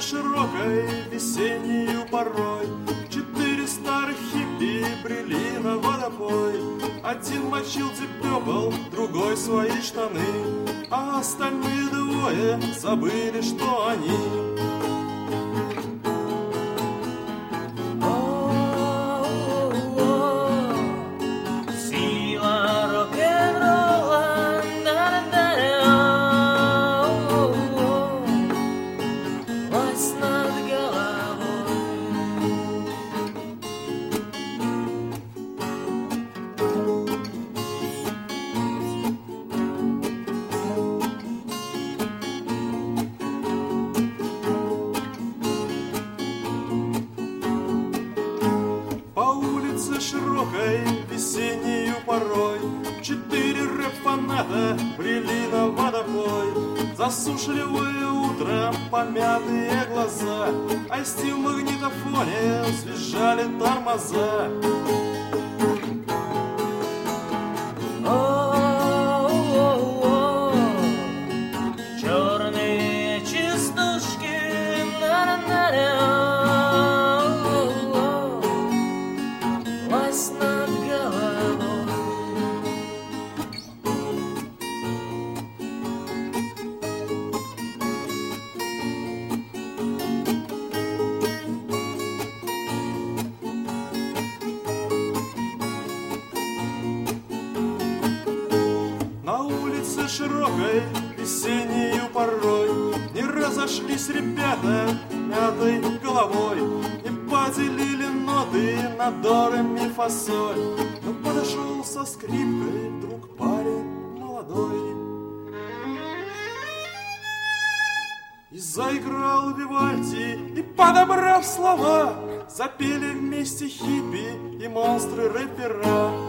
широкой весеннею порой 4 старых хиппи брели на водопой. Один мочил пепел, другой свои штаны, а остальные двое забыли, что они. Широкой весеннею порой 4 рэп-фаната брели на водопой. Засушливое утром помятые глаза, а в магнитофоне визжали тормоза. Черные частушки, над головой. На улице широкой весеннею порой не разошлись ребята мятой головой, не поделили ноты на до, ре, ми, фа, соль. Но подошел со скрипкой вдруг парень молодой и заиграл Вивальди, и, подобрав слова, запели вместе хиппи и монстры рэпера.